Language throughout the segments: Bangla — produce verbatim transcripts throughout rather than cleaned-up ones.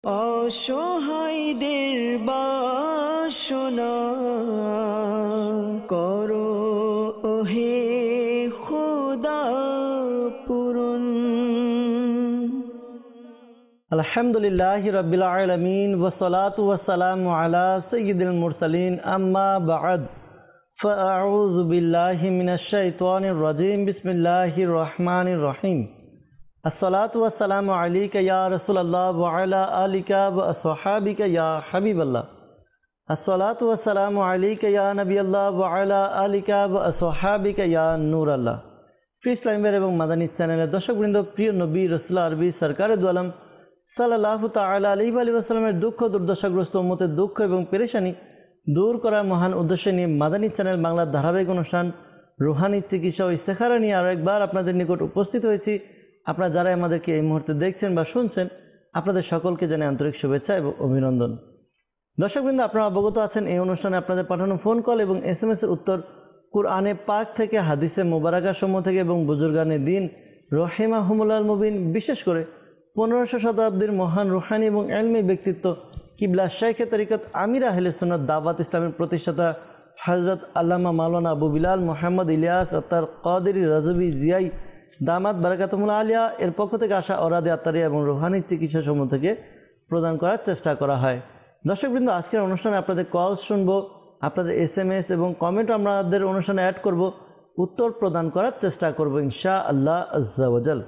অসহায়দের বাসনা করো ওহে খোদা পূরণ। আলহামদুলিল্লাহি রাব্বিল আলামিন ওয়া সালাতু ওয়া সালামু আলা সাইয়্যিদিল মুরসালিন আম্মা বা'দ ফাআউযু বিল্লাহি মিনাশ শাইতানির রাজীম বিসমিল্লাহির রহমানির রহিম। আসসালাতু ওয়াসসালামু আলাইকা ইয়া রাসূলুল্লাহ ওয়া আলা আলিকা ওয়া আসহাবিকা ইয়া হাবিবাল্লাহ। আসসালাতু ওয়াসসালামু আলাইকা ইয়া নবিয়াল্লাহ ওয়া আলা আলিকা ওয়া আসহাবিকা ইয়া নূরাল্লাহ। ফ্রি ইসলামের এবং মাদানী চ্যানেলের দর্শকবৃন্দ, প্রিয় নবী রাসূলুল্লাহ আরবি সরকারে দু আলম সাল্লাল্লাহু তাআলা আলাইহি ওয়া সাল্লামের দুঃখ দুর্দশাগ্রস্ত উম্মতের দুঃখ এবং পেরেশানি দূর করার মহান উদ্দেশ্য নিয়ে মাদানী চ্যানেল বাংলার ধারাবাহিক অনুষ্ঠান রুহানি চিকিৎসা ও ইস্তেখারা নিয়ে আরো একবার আপনাদের নিকট উপস্থিত হয়েছি। আপনারা যারা আমাদেরকে এই মুহূর্তে দেখছেন বা শুনছেন, আপনাদের সকলকে জানাই আন্তরিক শুভেচ্ছা এবং অভিনন্দন। দর্শকবৃন্দ, আপনারা অবগত আছেন এই অনুষ্ঠানে আপনাদের পাঠানো ফোন কল এবং এস এম এস এর উত্তর কুরআনে পাক থেকে, হাদিসে মুবারাকা সমূহ থেকে এবং বুজুর্গানে দিন রহিমাহুমুল্লাহ মুবিন, বিশেষ করে পনেরোশো শতাব্দীর মহান রুহানি এবং ইলমি ব্যক্তিত্ব কিবলা শাইখে তরিকত আমির আহলে সুন্নাত দাওয়াত ইসলামের প্রতিষ্ঠাতা হযরত আল্লামা মাওলানা আবু বিলাল মুহাম্মদ ইলিয়াস আত্তার কাদেরী রাজবি জিয়াই দামাত বারাকাতুহুল আলিয়া এর পক্ষ থেকে আসা অরাদে আত্মারিয়া এবং রুহানি চিকিৎসা সমূহ থেকে প্রদান করার চেষ্টা করা হয়। দর্শকবৃন্দ, আজকের অনুষ্ঠানে আপনাদের কল শুনবো, আপনাদের এস এম এস এবং কমেন্ট আমাদের অনুষ্ঠানে অ্যাড করব, উত্তর প্রদান করার চেষ্টা করব ইনশাআল্লাহ আজ্জা ওয়া জাল।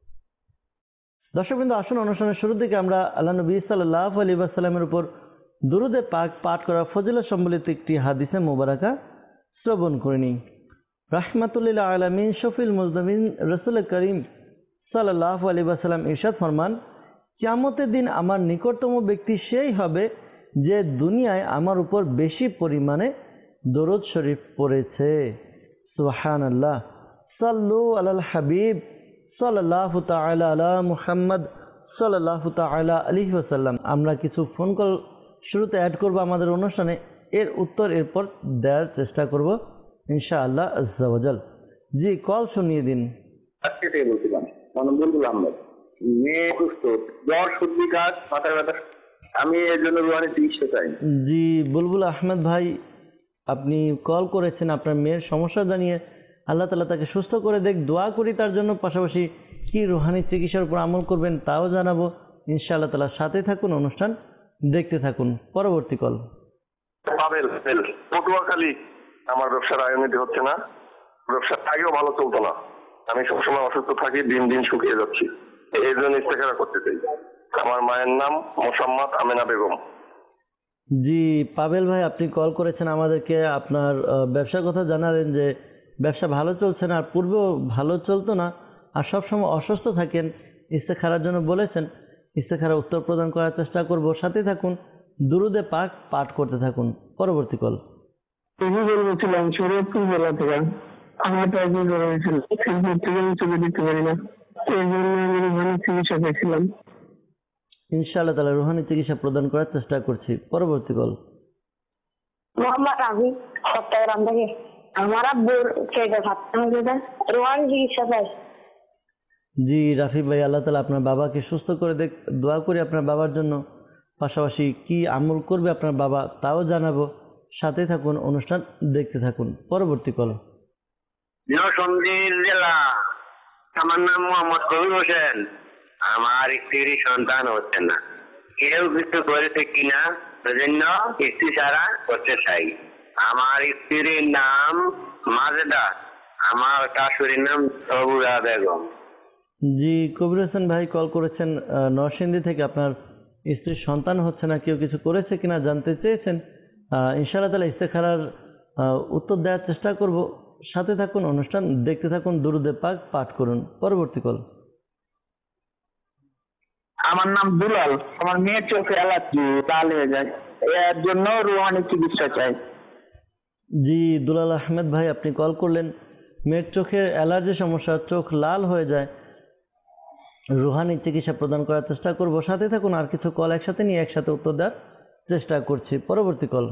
দর্শকবৃন্দ, আসুন অনুষ্ঠানের শুরুর দিকে আমরা আল্লাহ নবী সাল্লাল্লাহু আলাইহি ওয়াসাল্লামের উপর দুরুদে পাক পাঠ করা ফজিলত সম্বলিত একটি হাদিসে মুবারাকা শ্রবণ করে নিই। রাহমাতুল্লিল আলামিন শফিল মুজনিবিন রাসূল করিম সাল্লাল্লাহু আলাইহি ওয়াসাল্লাম ইরশাদ ফরমান, কিয়ামতের দিন আমার নিকটতম ব্যক্তি সেই হবে যে দুনিয়ায় আমার উপর বেশি পরিমাণে দরুদ শরীফ পড়েছে। সুবহানাল্লাহ। সাল্লু আলাল হাবিব সাল্লাল্লাহু তাআলা আলা মুহাম্মদ সাল্লাল্লাহু তাআলা আলাইহি ওয়াসাল্লাম। আমরা কিছু ফোন কল শুরুতে অ্যাড করব আমাদের অনুষ্ঠানে, এর উত্তর এরপর দেওয়ার চেষ্টা করব ইনশাআল্লাহ আজ্জা ওয়া জাল। জি, কল শুনিয়ে দিন। আজকে থেকে বলছিলাম বুলবুল আহমেদ, মেয়ে সুস্থ, জ্বর সর্দি কাজ মাথা ব্যথা, আমি এর জন্য রুহানি চিকিৎসা চাই। জি বুলবুল আহমেদ ভাই, আপনি কল করেছেন আপনার মেয়ের সমস্যা জানিয়ে। আল্লাহ তাআলা তাকে সুস্থ করে দেখ, দোয়া করি তার জন্য। পাশাপাশি কি রুহানি চিকিৎসার উপর আমল করবেন তাও জানাবো ইনশাআল্লাহ তাআলা। সাথে থাকুন, অনুষ্ঠান দেখতে থাকুন। পরবর্তী কল। পাবেল পটুয়াখালী, আমার ব্যবসার আয়োনিত হচ্ছে না, ব্যবসার আগেও ভালো চলতো না, আমি সবসময় অসুস্থ থাকি, দিন দিন শুকিয়ে যাচ্ছি, এই জন্য ইস্তেখারা করতে চাই। আমার মায়ের নাম মোসাম্মদ আমেনা বেগম। জি পাবেল ভাই, আপনি কল করেছেন আমাদেরকে, আপনার ব্যবসার কথা জানালেন যে ব্যবসা ভালো চলছে না, আর পূর্বেও ভালো চলতো না, আর সবসময় অসুস্থ থাকেন, ইস্তেখারার জন্য বলেছেন। ইস্তেখারা উত্তর প্রদান করার চেষ্টা করব, সাথে থাকুন, দুরুদে পাক পাঠ করতে থাকুন। পরবর্তী কল। বলছিলাম শরীয়তপুর জেলা থেকে, আমার টাইপের জ্বর হয়েছিল, চোখে দিতে পারি না, এই জন্য আমি রুহানি চিকিৎসা পেয়েছিলাম। ইনশাআল্লাহ তাআলা রুহানি চিকিৎসা প্রদান করার চেষ্টা করছি। পরবর্তী কল। মোহাম্মদ রাফি, চট্টগ্রাম থেকে। আমার আব্বুর পেটে ফাটতে হয়েছে, রুহানি চিকিৎসা চাই। জি রাফি ভাই, আল্লাহ তাআলা আপনার বাবাকে সুস্থ করে দেখ, দোয়া করি আপনার বাবার জন্য। পাশাপাশি কি আমল করবে আপনার বাবা তাও জানাবো, সাথে থাকুন, অনুষ্ঠান দেখতে থাকুন। পরবর্তী কল। নরসিংদী জেলা, আমার নাম মোহাম্মদ কবির হোসেন। আমার স্ত্রীর সন্তান হচ্ছে না, কেউ কিছু করেছে কিনা সেজন্য স্ত্রী সারা করতে চাই। আমার স্ত্রীর নাম মাজেদা, আমার শাশুড়ির নাম সবুরা বেগম। জি কবির হোসেন ভাই কল করেছেন নরসিংদী থেকে, আপনার স্ত্রীর সন্তান হচ্ছে না, কেউ কিছু করেছে কিনা জানতে চেয়েছেন। ইনশাআল্লাহ তাআলা ইস্তেখারার উত্তর দেওয়ার চেষ্টা করব, সাথে থাকুন, অনুষ্ঠান দেখতে থাকুন, দুরুদে পাক পাঠ করুন। পরবর্তী কল। আমার নাম দুলাল, আমার মেয়ের চোখে অ্যালার্জি, লাল হয়ে যায়, এর জন্য রুহানি চিকিৎসা চাই। জি দুলাল আহমেদ ভাই, আপনি কল করলেন, মেয়ের চোখে অ্যালার্জি সমস্যা, চোখ লাল হয়ে যায়, রুহানি চিকিৎসা প্রদান করার চেষ্টা করব, সাথে থাকুন। আর কিছু কল একসাথে নিয়ে একসাথে উত্তর দেওয়ার চেষ্টা করছি। পরবর্তী কল।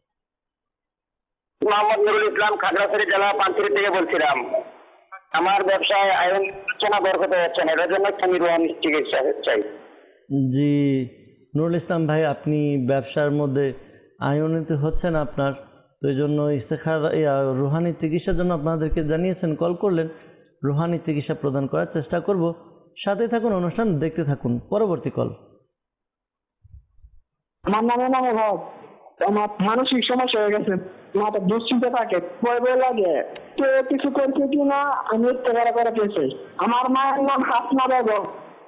মোহাম্মদ নুরুল ইসলাম, খাগড়াছড়ি জেলা, পানছড়ি থেকে বলছিলাম। আমার ব্যবসায় আয়ন হচ্ছে না, বরকত হচ্ছে না, এটার জন্য আমি রুহানি চিকিৎসা চাই। জি নুরুল ইসলাম ভাই, আপনি ব্যবসার মধ্যে আয় উন্নতি হচ্ছে না আপনার, তো এই জন্য ইস্তেখারা রুহানি চিকিৎসার জন্য আপনাদেরকে জানিয়েছেন, কল করলেন। রুহানি চিকিৎসা প্রদান করার চেষ্টা করব। সাথে থাকুন, অনুষ্ঠান দেখতে থাকুন। পরবর্তী কল। আমার নামে নামে ভাব আমার মানসিক সমস্যা হয়ে গেছে, মাথা দুশ্চিন্তা থাকে, ভয় ভয় লাগে, কেউ কিছু করছে কিনা আমি ইস্তেখারা করা পেয়েছি। আমার মায়ের নাম হাসনা বেগম।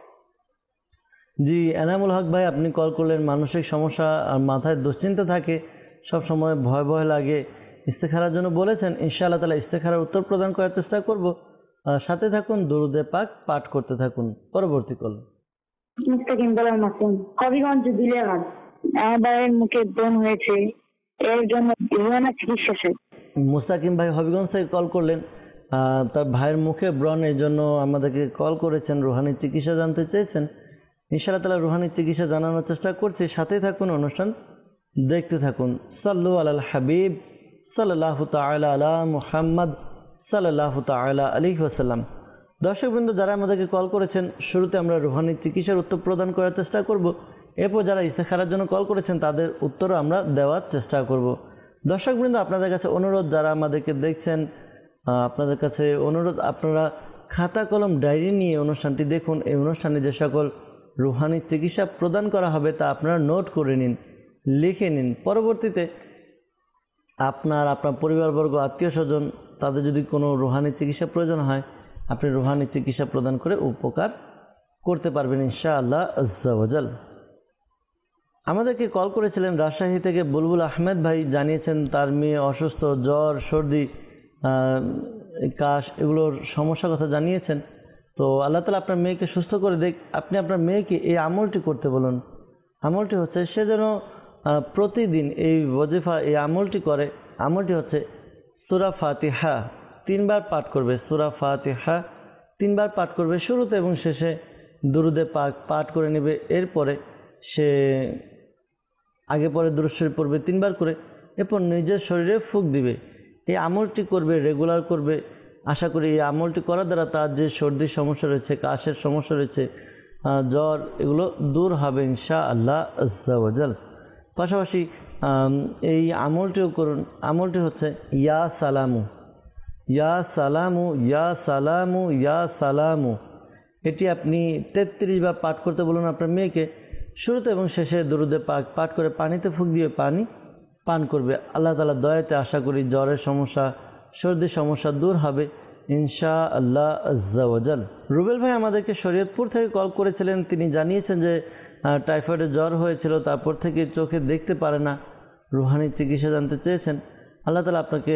জি এনামুল হক ভাই, আপনি কল করলেন। মানসিক সমস্যা আর মাথায় দুশ্চিন্তা থাকে, সব সময় ভয় ভয় লাগে, ইস্তেখারার জন্য বলেছেন। ইনশাআল্লাহ তাআলা ইস্তেখারার উত্তর প্রদান করার চেষ্টা করব। সাথে থাকুন, দুরুদে পাক পাঠ করতে থাকুন। পরবর্তী কল। মুস্তাকিম বলেন মাসুম, হবিগঞ্জ দিলেহাট। আমার ভাইয়ের মুখে ব্রণ হয়েছে, এর জন্য রুহানি চিকিৎসা চাই। মুস্তাকিম ভাই হবিগঞ্জ থেকে কল করলেন। আহ, তার ভাইয়ের মুখে ব্রণ, এই জন্য আমাদেরকে কল করেছেন, রুহানি চিকিৎসা জানতে চেয়েছেন। ইনশাআল্লাহ তাআলা রুহানি চিকিৎসা জানানোর চেষ্টা করছি। সাথে থাকুন, অনুষ্ঠান দেখতে থাকুন। সাল্লু আলাল হাবিব সাল্লাল্লাহু তাআলা আলা মুহাম্মদ সাল্লাল্লাহু তাআলা আলাইহি ওয়াসাল্লাম। দর্শকবৃন্দ, যারা আমাদেরকে কল করেছেন, শুরুতে আমরা রুহানি চিকিৎসার উত্তর প্রদান করার চেষ্টা করব। এরপর যারা ইস্তেখারার জন্য কল করেছেন তাদের উত্তরও আমরা দেওয়ার চেষ্টা করব। দর্শকবৃন্দ, আপনাদের কাছে অনুরোধ, যারা আমাদেরকে দেখছেন, আপনাদের কাছে অনুরোধ, আপনারা খাতা কলম ডায়েরি নিয়ে অনুষ্ঠানটি দেখুন। এই অনুষ্ঠানে যে সকল রুহানি চিকিৎসা প্রদান করা হবে তা আপনারা নোট করে নিন, লিখে নিন। পরবর্তীতে আপনার আপনার পরিবারবর্গ, আত্মীয় স্বজন, তাদের যদি কোনো রুহানি চিকিৎসা প্রয়োজন হয়, আপনি রুহানি চিকিৎসা প্রদান করে উপকার করতে পারবেন ইনশাআল্লাহ আজ্জা ওয়া জাল। আমাদেরকে কল করেছিলেন রাজশাহী থেকে বুলবুল আহমেদ ভাই, জানিয়েছেন তার মেয়ে অসুস্থ, জ্বর, সর্দি, কাশ, এগুলোর সমস্যার কথা জানিয়েছেন। তো আল্লাহ তাআলা আপনার মেয়েকে সুস্থ করে দেখ। আপনি আপনার মেয়েকে এই আমলটি করতে বলুন। আমলটি হচ্ছে, সে যেন প্রতিদিন এই ওয়াজিফা, এই আমলটি করে। আমলটি হচ্ছে সূরা ফাতিহা তিনবার পাঠ করবে। সূরা ফাতিহা তিনবার পাঠ করবে, শুরুতে এবং শেষে দুরুদে পাক পাঠ করে নেবে। এরপরে সে আগে পরে দুরূদ শরীফ পড়বে তিনবার করে, এরপর নিজের শরীরে ফুঁক দিবে। এই আমলটি করবে, রেগুলার করবে। আশা করি এই আমলটি করার দ্বারা তার যে সর্দির সমস্যা রয়েছে, কাশের সমস্যা রয়েছে, জ্বর, এগুলো দূর হবে ইনশাআল্লাহ আজ্জা ওয়া জাল। পাশাপাশি এই আমলটিও করুন। আমলটি হচ্ছে ইয়া সালামু, ইয়া সালামু, ইয়া সালামু, ইয়া সালামু। এটি আপনি তেত্রিশ বার পাঠ করতে বলুন আপনার মেয়েকে। শুরুতে এবং শেষে দুরুদে পাক পাঠ করে পানিতে ফুঁক দিয়ে পানি পান করবে। আল্লাহ তাআলার দয়াতে আশা করি জ্বরের সমস্যা, সর্দির সমস্যা দূর হবে ইনশাআল্লাহ আজ্জা ওয়া জাল। রুবেল ভাই আমাদেরকে শরীয়তপুর থেকে কল করেছিলেন। তিনি জানিয়েছেন যে টাইফয়েডের জ্বর হয়েছিল, তারপর থেকে চোখে দেখতে পারে না, রুহানি চিকিৎসা জানতে চেয়েছেন। আল্লাহ তাআলা আপনাকে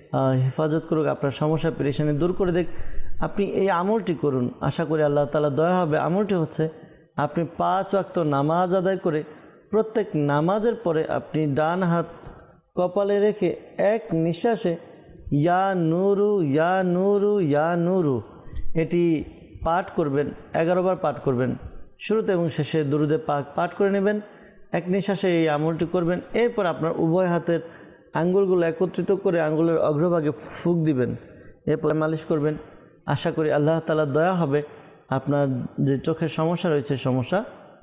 হেফাজত করুক, আপনার সমস্যা পেরেশানি দূর করে দেখ। আপনি এই আমলটি করুন, আশা করি আল্লাহ তাআলা দয়া হবে। আমলটি হচ্ছে, আপনি পাঁচ ওয়াক্ত নামাজ আদায় করে প্রত্যেক নামাজের পরে আপনি ডান হাত কপালে রেখে এক নিঃশ্বাসে ইয়া নূরু, ইয়া নূরু, ইয়া নূরু এটি পাঠ করবেন। এগারো বার পাঠ করবেন। শুরুতে এবং শেষে দুরুদে পাক পাঠ করে নেবেন। এক নিঃশ্বাসে এই আমলটি করবেন। এরপর আপনার উভয় হাতের আঙ্গুলগুলো একত্রিত করে আঙ্গুলের অগ্রভাগে ফুঁক দিবেন। এরপর মালিশ করবেন। আশা করি আল্লাহ তাআলার দয়া হবে, আপনার যে চোখের সমস্যা রয়েছে সমস্যা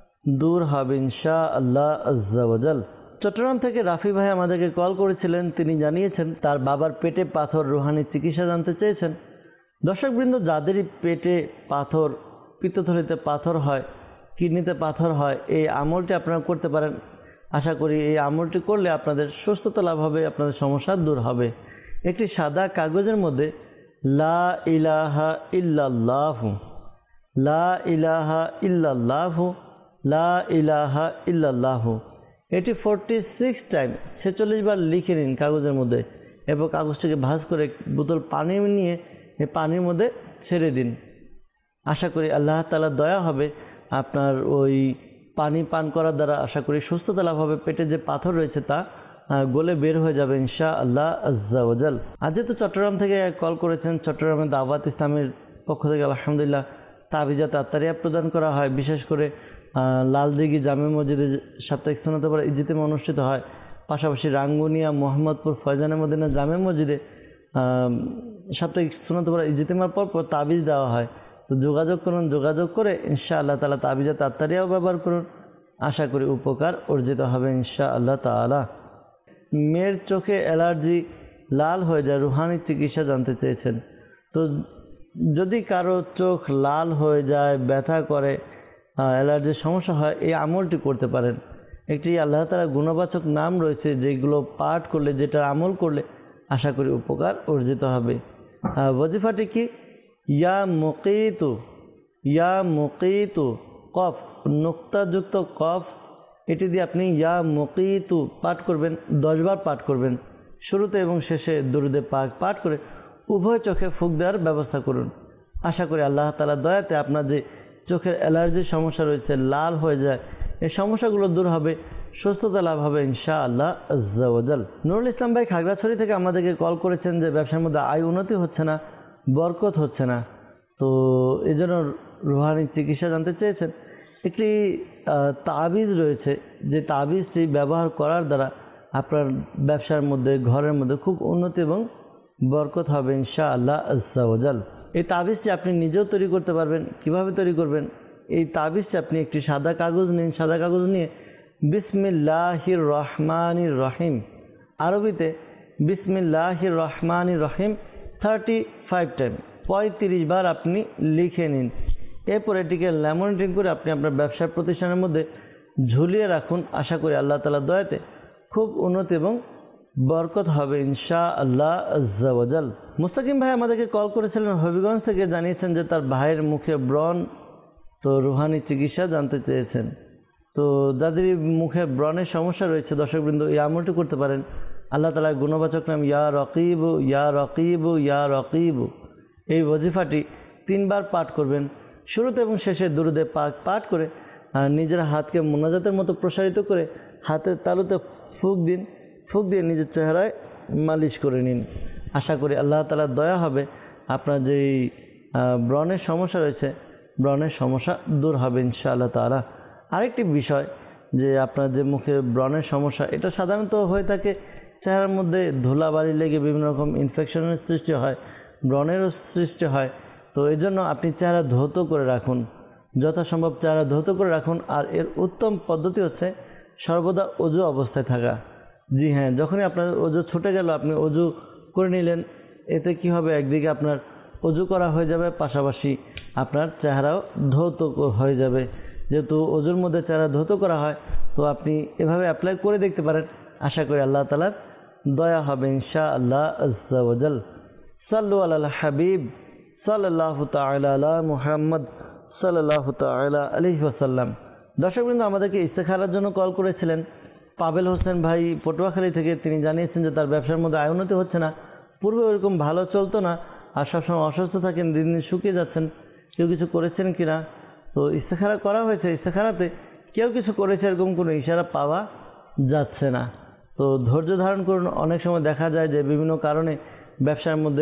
দূর হবে ইনশাআল্লাহ আজ্জা ওয়া জাল। চট্টগ্রাম থেকে রাফি ভাই আমাদেরকে কল করেছিলেন। তিনি জানিয়েছেন তার বাবার পেটে পাথর, রুহানি চিকিৎসা জানতে চেয়েছেন। দর্শকবৃন্দ, যাদেরই পেটে পাথর, পিত্তথলিতে পাথর হয়, কিডনিতে পাথর হয়, এই আমলটি আপনারা করতে পারেন। আশা করি এই আমলটি করলে আপনাদের সুস্থতা লাভ হবে, আপনাদের সমস্যা দূর হবে। একটি সাদা কাগজের মধ্যে লা ইলাহা ইল্লাল্লাহু, লা ইলাহা ইল্লাল্লাহু, লা ইলাহা ইল্লাল্লাহু এটি ফোরটি সিক্স টাইম ছেচল্লিশ বার লিখে নিন কাগজের মধ্যে, এবং কাগজটিকে ভাঁজ করে বোতল পানি নিয়ে এই পানির মধ্যে ছেড়ে দিন। আশা করি আল্লাহ তাআলার দয়া হবে, আপনার ওই পানি পান করার দ্বারা আশা করি সুস্থতা লাভ হবে। পেটে যে পাথর রয়েছে তা গলে বের হয়ে যাবে ইনশাআল্লাহ আজ্জা ওয়া জাল। আজ যেহেতু চট্টগ্রাম থেকে কল করেছেন, চট্টগ্রামের দাওয়াত ইসলামের পক্ষ থেকে আলহামদুলিল্লাহ তাবিজাত আত্তারিয়া প্রদান করা হয়। বিশেষ করে লালদিঘি জামে মসজিদে সাপ্তাহিক সুন্নাতে পড়া ইজতিমা অনুষ্ঠিত হয়। পাশাপাশি রাঙ্গুনিয়া মোহাম্মদপুর ফয়জানে মদিনা জামে মসজিদে সাপ্তাহিক সুন্নাতে পড়া ইজতিমার পর পর তাবিজ দেওয়া হয়। তো যোগাযোগ করুন, যোগাযোগ করে ইনশাআল্লাহ তাআলা তাবিজাত আত্তারিয়াও ব্যবহার করুন। আশা করি উপকার অর্জিত হবে ইনশাআল্লাহ তাআলা। মেয়ের চোখে অ্যালার্জি, লাল হয়ে যায়, রুহানি চিকিৎসা জানতে চেয়েছেন। তো যদি কারো চোখ লাল হয়ে যায়, ব্যথা করে, অ্যালার্জির সমস্যা হয়, এই আমলটি করতে পারেন। একটি আল্লাহ তাআলার গুণবাচক নাম রয়েছে যেগুলো পাঠ করলে, যেটা আমল করলে আশা করি উপকার অর্জিত হবে। ওয়াজিফাটি কি? ইয়া মুকিতু, ইয়া মুকিতু, কফ নুক্তাযুক্ত কফ, এটি দিয়ে আপনি ইয়া মুকিতু পাঠ করবেন, দশ বার পাঠ করবেন। শুরুতে এবং শেষে দুরুদে পাক পাঠ করে উভয় চোখে ফুঁক দেওয়ার ব্যবস্থা করুন। আশা করি আল্লাহ তাআলার দয়াতে আপনার যে চোখের অ্যালার্জির সমস্যা রয়েছে, লাল হয়ে যায়, এই সমস্যাগুলো দূর হবে, সুস্থতা লাভ হবে ইনশাআল্লাহ আজ্জা ওয়া জাল। নুরুল ইসলাম ভাই খাগড়াছড়ি থেকে আমাদেরকে কল করেছেন যে ব্যবসার মধ্যে আয় উন্নতি হচ্ছে না, বরকত হচ্ছে না, তো এই জন্য রুহানি চিকিৎসা জানতে চেয়েছেন। একটি তাবিজ রয়েছে, যে তাবিজটি ব্যবহার করার দ্বারা আপনার ব্যবসার মধ্যে, ঘরের মধ্যে খুব উন্নতি এবং বরকত হবে ইনশাআল্লাহ আজ্জা ওয়া জাল। এই তাবিজটি আপনি নিজেও তৈরি করতে পারবেন। কিভাবে তৈরি করবেন? এই তাবিজটি আপনি একটি সাদা কাগজ নিন, সাদা কাগজ নিয়ে বিসমিল্লাহির রহমানির রহিম, আরবিতে বিসমিল্লাহির রহমানির রহিম থার্টি ফাইভ টাইম, পঁয়ত্রিশ বার আপনি লিখে নিন। এরপর এটিকে ল্যামিনেটিং করে আপনি আপনার ব্যবসা প্রতিষ্ঠানের মধ্যে ঝুলিয়ে রাখুন। আশা করি আল্লাহ তাআলার দয়াতে খুব উন্নতি এবং বরকত হবে ইনশাআল্লাহ আজ্জা ওয়া জাল। মুস্তাকিম ভাই আমাদেরকে কল করেছিলেন হবিগঞ্জ থেকে, জানিয়েছেন যে তার ভাইয়ের মুখে ব্রণ, তো রুহানি চিকিৎসা জানতে চেয়েছেন। তো যাদের মুখে ব্রণের সমস্যা রয়েছে, দর্শকবৃন্দ, এই আমলটি করতে পারেন। আল্লাহ তাআলার গুণবাচক নাম ইয়া রকিব, ইয়া রকিব, ইয়া রকিব, এই ওয়াজিফাটি তিনবার পাঠ করবেন। শুরুতে এবং শেষে দুরুদে পাক পাঠ করে নিজের হাতকে মুনাজাতের মতো প্রসারিত করে হাতের তালুতে ফুঁক দিন, ফুঁক দিয়ে নিজের চেহারায় মালিশ করে নিন। আশা করি আল্লাহ তাআলার দয়া হবে, আপনার যেই ব্রণের সমস্যা রয়েছে, ব্রণের সমস্যা দূর হবে ইনশাআল্লাহ তাআলা। আরেকটি বিষয়, যে আপনার যে মুখে ব্রণের সমস্যা, এটা সাধারণত হয়ে থাকে চেহারার মধ্যে ধুলাবালি লেগে বিভিন্ন রকম ইনফেকশনের সৃষ্টি হয়, ব্রণেরও সৃষ্টি হয়। তো এই জন্য আপনি চেহারা ধৌত করে রাখুন, যথাসম্ভব চেহারা ধৌত করে রাখুন। আর এর উত্তম পদ্ধতি হচ্ছে সর্বদা অজু অবস্থায় থাকা। জি হ্যাঁ, যখনই আপনার অজু ছুটে গেল, আপনি অজু করে নিলেন, এতে কি হবে, একদিকে আপনার অজু করা হয়ে যাবে, পাশাপাশি আপনার চেহারাও ধৌত হয়ে যাবে। যেহেতু অজুর মধ্যে চেহারা ধৌত করা হয়, তো আপনি এভাবে অ্যাপ্লাই করে দেখতে পারেন। আশা করি আল্লাহ তাআলার দয়া হবে ইনশাআল্লাহ আজ্জা ওয়া জাল। সাল্লু আলাল হাবিব সাল্লাল্লাহু তাআলা আলা মুহাম্মদ সাল্লাল্লাহু তাআলা আলাইহি ওয়াসাল্লাম। দর্শকবৃন্দ আমাদেরকে ইস্তেখারার জন্য কল করেছিলেন পাবেল হোসেন ভাই পটুয়াখালী থেকে। তিনি জানিয়েছেন যে তার ব্যবসার মধ্যে আয় উন্নতি হচ্ছে না, পূর্বে ওইরকম ভালো চলতো না, আর সবসময় অসুস্থ থাকেন, দিন দিন শুকিয়ে যাচ্ছেন। কেউ কিছু করেছেন কিনা? তো ইস্তেখারা করা হয়েছে, ইস্তেখারাতে কেউ কিছু করেছে এরকম কোনো ইশারা পাওয়া যাচ্ছে না। তো ধৈর্য ধারণ করুন। অনেক সময় দেখা যায় যে বিভিন্ন কারণে ব্যবসার মধ্যে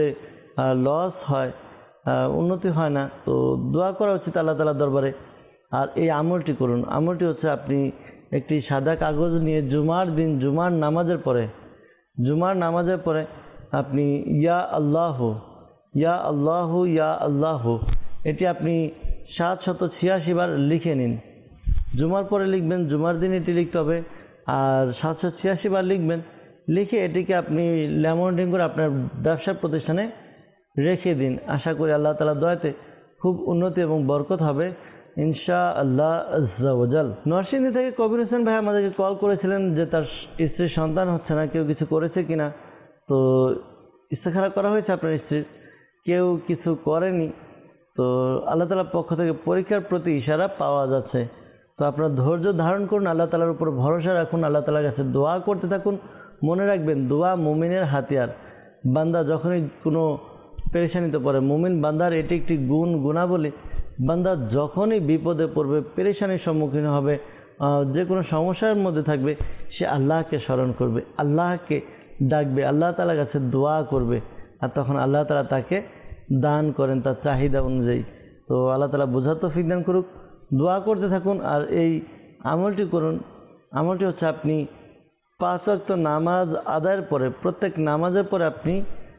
লস হয়, উন্নতি হয় না। তো দোয়া করা উচিত আল্লাহ তাআলার দরবারে। আর এই আমলটি করুন। আমলটি হচ্ছে আপনি একটি সাদা কাগজ নিয়ে জুমার দিন, জুমার নামাজের পরে, জুমার নামাজের পরে আপনি ইয়া আল্লাহ, ইয়া আল্লাহ, ইয়া আল্লাহ, এটি আপনি সাত শত ছিয়াশি বার লিখে নিন। জুমার পরে লিখবেন, জুমার দিন এটি লিখতে হবে, আর সাতশো ছিয়াশি বার লিখবেন। লিখে এটিকে আপনি ল্যামিনেটিং করে আপনার ব্যবসা প্রতিষ্ঠানে রেখে দিন। আশা করি আল্লাহ তাআলার দয়াতে খুব উন্নতি এবং বরকত হবে ইনশাআল্লাহ আজ্জা ওয়া জাল। নরসিংদী থেকে কবির হোসেন ভাই আমাদেরকে কল করেছিলেন যে তার স্ত্রীর সন্তান হচ্ছে না, কেউ কিছু করেছে কিনা। তো ইস্তেখারা করা হয়েছে আপনার স্ত্রীর, কেউ কিছু করেনি। তো আল্লাহ তাআলার পক্ষ থেকে পরীক্ষার প্রতি ইশারা পাওয়া যাচ্ছে। তো আপনার ধৈর্য ধারণ করুন, আল্লাহ তাআলার উপর ভরসা রাখুন, আল্লাহ তাআলার কাছে দোয়া করতে থাকুন। মনে রাখবেন, দোয়া মুমিনের হাতিয়ার। বান্দা যখনই কোনো পেরেশানিতে পড়ে, মুমিন বান্দার এটি একটি গুণ, গুণাবলী। বান্দা যখনই বিপদে পড়বে, পেরেশানির সম্মুখীন হবে, যে কোনো সমস্যার মধ্যে থাকবে, সে আল্লাহকে স্মরণ করবে, আল্লাহকে ডাকবে, আল্লাহ তাআলার কাছে দোয়া করবে, আর তখন আল্লাহ তাআলা তাকে দান করেন তার চাহিদা অনুযায়ী। তো আল্লাহ তাআলা বোঝার তৌফিক দান করুক। দোয়া করতে থাকুন আর এই আমলটি করুন। আমলটি হচ্ছে আপনি পাঁচ ওয়াক্ত নামাজ আদায়ের পরে, প্রত্যেক নামাজের পরে আপনি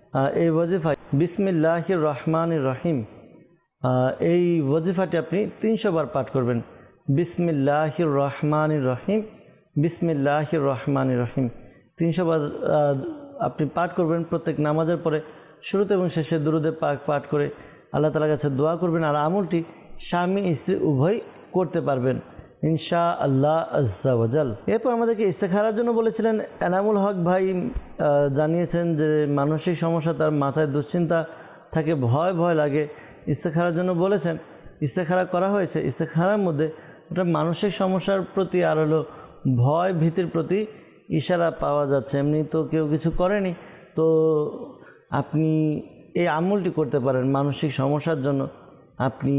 এই ওয়াজিফা বিসমিল্লাহির রহমানির রহিম, এই ওয়াজিফাটি আপনি তিনশো বার পাঠ করবেন। বিসমিল্লাহির রহমানির রহিম, বিসমিল্লাহির রহমানির রহিম তিনশো বার আপনি পাঠ করবেন প্রত্যেক নামাজের পরে, শুরুতে এবং শেষে দুরুদে পাক পাঠ করে আল্লাহ তাআলার কাছে দোয়া করবেন। আর আমলটি স্বামী স্ত্রী উভয় করতে পারবেন ইনশাআল্লাহ আজ্জা ওয়া জাল। এরপর আমাদেরকে ইস্তেখারার জন্য বলেছিলেন এনামুল হক ভাই, জানিয়েছেন যে মানসিক সমস্যা, তার মাথায় দুশ্চিন্তা থাকে, ভয় ভয় লাগে, ইস্তেখারার জন্য বলেছেন। ইস্তেখারা করা হয়েছে। ইস্তেখারার মধ্যে ওটা মানসিক সমস্যার প্রতি আর হলো ভয় ভীতির প্রতি ইশারা পাওয়া যাচ্ছে, এমনি তো কেউ কিছু করেনি। তো আপনি এই আমলটি করতে পারেন মানসিক সমস্যার জন্য। আপনি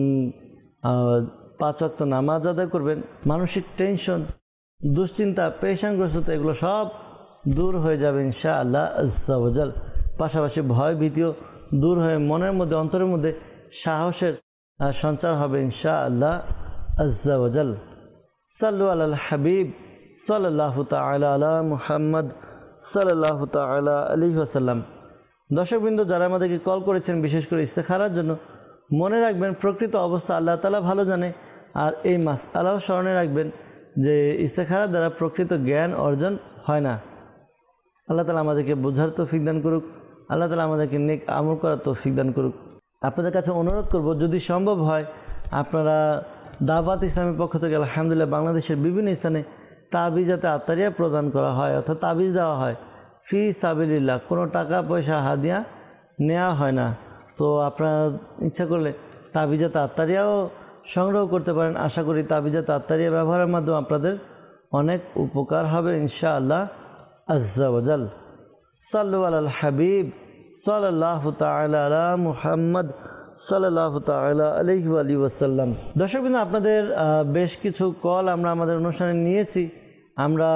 পাঁচ ওয়াক্ত নামাজ আদায় করবেন, মানসিক টেনশন, দুশ্চিন্তা, পেরেশানগ্রস্ততা এগুলো সব দূর হয়ে যাবে ইনশাআল্লাহ আজ্জা ওয়া জাল। পাশাপাশি ভয় ভীতিও দূর হয়ে মনের মধ্যে অন্তরের মধ্যে সাহসের সঞ্চার হবে ইনশাআল্লাহ আজ্জা ওয়া জাল। সাল্লু আলাল হাবিব সাল্লাল্লাহু তাআলা আলা মুহাম্মদ সাল্লাল্লাহু তাআলা আলাইহি ওয়াসাল্লাম। দর্শকবৃন্দ, যারা আমাদেরকে কল করেছেন বিশেষ করে ইস্তেখারার জন্য, মনে রাখবেন প্রকৃত অবস্থা আল্লাহ তাআলা ভালো জানে। আর এই মাসআলাও স্মরণে রাখবেন যে ইস্তেখারার দ্বারা প্রকৃত জ্ঞান অর্জন হয় না। আল্লাহ তাআলা আমাদেরকে বোঝার তৌফিক দান করুক, আল্লাহ তাআলা আমাদেরকে নেক আমল করার তৌফিক দান করুক। আপনাদের কাছে অনুরোধ করব, যদি সম্ভব হয় আপনারা দাওয়াত ইসলামের পক্ষ থেকে আলহামদুলিল্লাহ বাংলাদেশের বিভিন্ন স্থানে তাবিজাতে আত্মারিয়া প্রদান করা হয়, অর্থাৎ তাবিজ দেওয়া হয় ফি সাবিলিল্লাহ, কোনো টাকা পয়সা হাদিয়া নেওয়া হয় না। তো আপনারা ইচ্ছা করলে তাবিজাতে আত্মারিয়াও সংগ্রহ করতে পারেন। আশা করি তাবিজাতে আত্মারিয়া ব্যবহারের মাধ্যমে আপনাদের অনেক উপকার হবে ইনশাআল্লাহ আজ্জা ওয়া জাল। সাল্লু আলাল হাবিব সাল্লাল্লাহু তাআলা আলা মুহাম্মদ সাল্লাল্লাহু তাআলা আলাইহি ওয়া আলিহি ওয়াসাল্লাম। দর্শকবৃন্দ, আপনাদের বেশ কিছু কল আমরা আমাদের অনুষ্ঠানে নিয়েছি। আমরা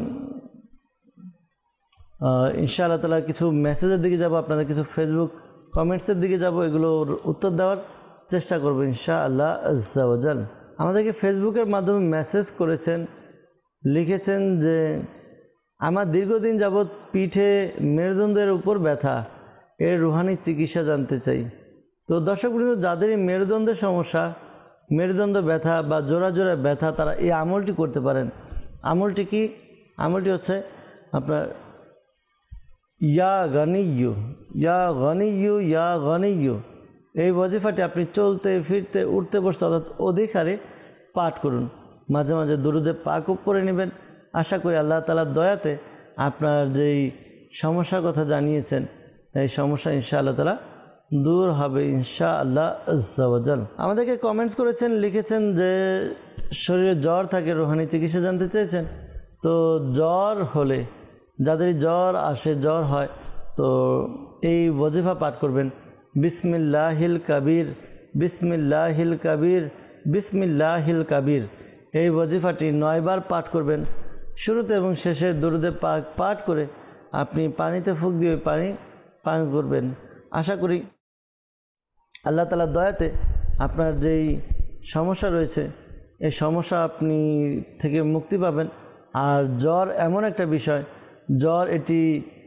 ইনশাআল্লাহ তাআলা কিছু মেসেজের দিকে যাব, আপনাদের কিছু ফেসবুক কমেন্টসের দিকে যাব, এগুলোর উত্তর দেওয়ার চেষ্টা করব ইনশাআল্লাহ আজ্জা ওয়া জাল। আমাদেরকে ফেসবুকের মাধ্যমে মেসেজ করেছেন, লিখেছেন যে আমার দীর্ঘদিন যাবৎ পিঠে মেরুদণ্ডের উপর ব্যথা, এর রুহানি চিকিৎসা জানতে চাই। তো দর্শকবৃন্দ, যাদের এই মেরুদণ্ডের সমস্যা, মেরুদণ্ড ব্যথা বা জোড়া জোড়া ব্যথা, তারা এই আমলটি করতে পারেন। আমলটি কি? আমলটি হচ্ছে আপনার ইয়া গনিয়্যু ইয়া গনিয়্যু ইয়া গনিয়্যু। এই ওয়াজিফাটি আপনি চলতে ফিরতে উঠতে বসতে অর্থাৎ অধিকারে পাঠ করুন। মাঝে মাঝে দুরুদে পাক করে নেবেন। আশা করি আল্লাহ তাআলার দয়াতে আপনার যেই সমস্যার কথা জানিয়েছেন এই সমস্যা ইনশাআল্লাহ তাআলা দূর হবে ইনশাআল্লাহ আজ্জা ওয়া জাল। আমাদেরকে কমেন্টস করেছেন, লিখেছেন যে শরীরে জ্বর থাকে, রুহানি চিকিৎসা জানতে চেয়েছেন। তো জ্বর হলে, যাদের জ্বর আসে, জ্বর হয়, তো এই ওয়াজিফা পাঠ করবেন বিসমিল্লাহিল কাবীর বিসমিল্লাহিল কাবীর বিসমিল্লাহিল কাবীর। এই ওয়াজিফাটি নয়বার পাঠ করবেন। শুরুতে এবং শেষে দুরুদে পাক পাঠ করে আপনি পানিতে ফুঁক দিয়ে পানি পান করবেন। আশা করি আল্লাহ তাআলার দয়াতে আপনার যেই সমস্যা রয়েছে এই সমস্যা আপনি থেকে মুক্তি পাবেন। আর জ্বর এমন একটা বিষয়, জ্বর এটি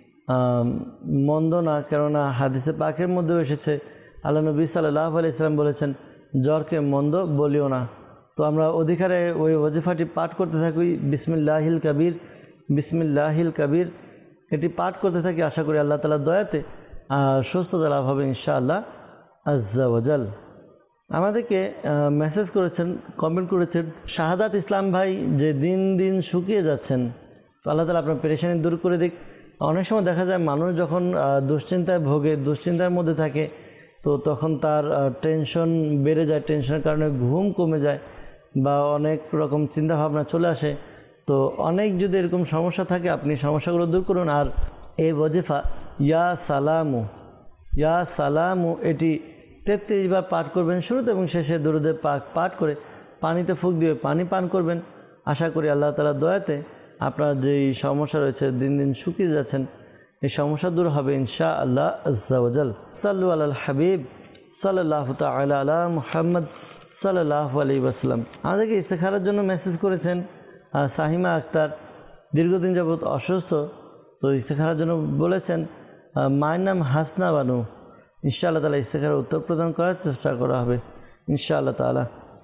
মন্দ না, কেননা হাদিসে পাকের মধ্যেও এসেছে, আল্লাহ নবী সাল্লাল্লাহু আলাইহি ওয়াসাল্লাম বলেছেন জ্বরকে মন্দ বলিও না। তো আমরা অধিকারে ওই ওয়াজিফাটি পাঠ করতে থাকি বিসমিল্লাহিল কাবীর বিসমিল্লাহিল কাবীর, এটি পাঠ করতে থাকি। আশা করি আল্লাহ তাআলার দয়াতে সুস্থতা লাভ হবে ইনশাআল্লাহ আজ্জা ওয়া জাল। আমাদেরকে মেসেজ করেছেন, কমেন্ট করেছেন শাহাদাত ইসলাম ভাই, যে দিন দিন শুকিয়ে যাচ্ছেন। তো আল্লাহ তাআলা আপনার পেরেশানি দূর করে দিক। অনেক সময় দেখা যায় মানুষ যখন দুশ্চিন্তায় ভোগে, দুশ্চিন্তার মধ্যে থাকে, তো তখন তার টেনশন বেড়ে যায়, টেনশনের কারণে ঘুম কমে যায় বা অনেক রকম চিন্তা ভাবনা চলে আসে। তো অনেক যদি এরকম সমস্যা থাকে, আপনি সমস্যাগুলো দূর করুন। আর এই ওয়াজিফা ইয়া সালামু ইয়া সালামু এটি তেত্রিশ বার পাঠ করবেন। শুরুতে এবং শেষে দুরুদে পাক পাঠ করে পানিতে ফুঁক দিয়ে পানি পান করবেন। আশা করি আল্লাহ তাআলার দয়াতে আপনার যেই সমস্যা রয়েছে, দিন দিন শুকিয়ে যাচ্ছেন, এই সমস্যা দূর হবে ইনশাআল্লাহ আজ্জা ওয়া জাল। সাল্লু আলাল হাবিব সাল্লাল্লাহু তাআলা আলা মুহাম্মদ সাল্লাল্লাহু আলাইহি ওয়াসাল্লাম। আমাদেরকে ইস্তেখারার জন্য মেসেজ করেছেন সাহিমা আক্তার, দীর্ঘদিন যাবৎ অসুস্থ। তো ইস্তেখারার জন্য বলেছেন মায়ের নাম হাসনা বানু। ইনশাআল্লাহ তাআলা ইস্তেখারার উত্তর প্রদান করার চেষ্টা করা হবে ইনশাআল্লাহ তাআলা।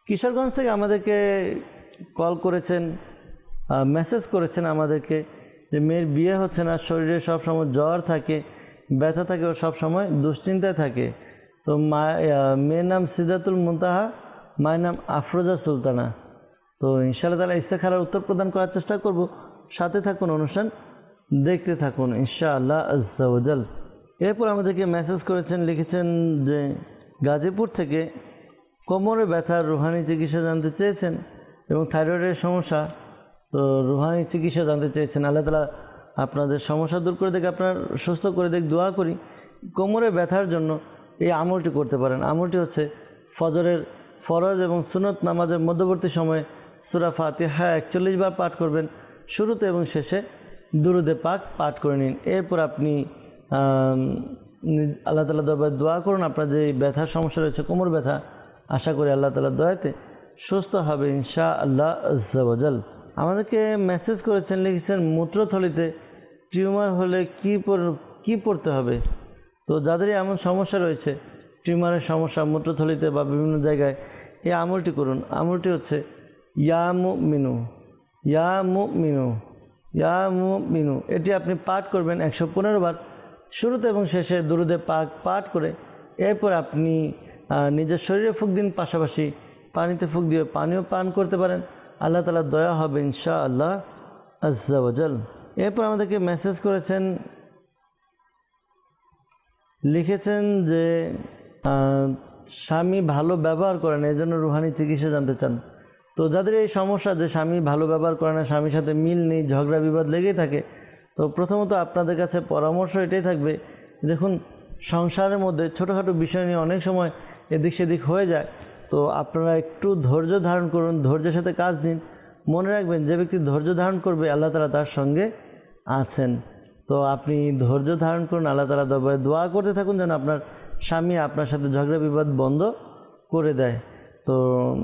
কিশোরগঞ্জ থেকে আমাদেরকে কল করেছেন, মেসেজ করেছেন আমাদেরকে যে মেয়ের বিয়ে হচ্ছে না, শরীরে সবসময় জ্বর থাকে, ব্যথা থাকে, ও সবসময় দুশ্চিন্তায় থাকে। তো মা মেয়ের নাম সিদ্ধাতুল মুনতাহা, মায়ের নাম আফরোজা সুলতানা। তো ইনশাআল্লাহ তাআলা ইস্তেখারার উত্তর প্রদান করার চেষ্টা করব। সাথে থাকুন, অনুষ্ঠান দেখতে থাকুন ইনশাআল্লাহ আজ্জা ওয়া জাল। এরপর আমাদেরকে মেসেজ করেছেন, লিখেছেন যে গাজীপুর থেকে কোমরে ব্যথার রুহানি চিকিৎসা জানতে চেয়েছেন এবং থাইরয়েডের সমস্যা, তো রুহানি চিকিৎসা জানতে চেয়েছেন। আল্লাহ তাআলা আপনাদের সমস্যা দূর করে দেখ, আপনার সুস্থ করে দেখ, দোয়া করি। কোমরে ব্যথার জন্য এই আমলটি করতে পারেন। আমলটি হচ্ছে ফজরের ফরজ এবং সুন্নত নামাজের মধ্যবর্তী সময়ে সূরা ফাতিহা একচল্লিশ বার পাঠ করবেন, শুরুতে এবং শেষে দুরুদে পাক পাঠ করে নিন। এরপর আপনি আল্লাহ তাআলা দরবারে দোয়া করুন। আপনার যে ব্যথার সমস্যা রয়েছে, কোমর ব্যথা, আশা করি আল্লাহ তাআলার দয়াতে সুস্থ হবে ইনশাআল্লাহ আজ্জা ওয়া জাল। আমাদেরকে মেসেজ করেছেন, লিখেছেন মূত্রথলিতে টিউমার হলে কি কি পড়তে হবে। তো যাদের এমন সমস্যা রয়েছে, টিউমারের সমস্যা মূত্রথলিতে বা বিভিন্ন জায়গায়, এই আমলটি করুন। আমলটি হচ্ছে ইয়া মুমিনু, ইয়া মুমিনু, ইয়া মুমিনু। এটি আপনি পাঠ করবেন একশো পনেরো বার, শুরুতে এবং শেষে দুরুদে পাক পাঠ করে। এরপর আপনি নিজের শরীরে ফুঁক দিন, পাশাপাশি পানিতে ফুঁক দিয়ে পানিও পান করতে পারেন। আল্লাহ তাআলার দয়া হবে ইনশাআল্লাহ আজ্জা ওয়া জাল। এরপর আমাদেরকে মেসেজ করেছেন, লিখেছেন যে স্বামী ভালো ব্যবহার করে না, এই জন্য রুহানি চিকিৎসা জানতে চান। তো যাদের এই সমস্যা যে স্বামী ভালো ব্যবহার করে না, স্বামীর সাথে মিল নেই, ঝগড়া বিবাদ লেগেই থাকে, তো প্রথমত আপনাদের কাছে পরামর্শ এটাই থাকবে, দেখুন সংসারের মধ্যে ছোটোখাটো বিষয় নিয়ে অনেক সময় এদিক সেদিক হয়ে যায়। তো আপনারা একটু ধৈর্য ধারণ করুন, ধৈর্যের সাথে কাজ নিন। মনে রাখবেন, যে ব্যক্তি ধৈর্য ধারণ করবে আল্লাহ তাআলা তার সঙ্গে আছেন। তো আপনি ধৈর্য ধারণ করুন, আল্লাহ তাআলা দরবারে দোয়া করতে থাকুন যেন আপনার স্বামী আপনার সাথে ঝগড়া বিবাদ বন্ধ করে দেয়। তো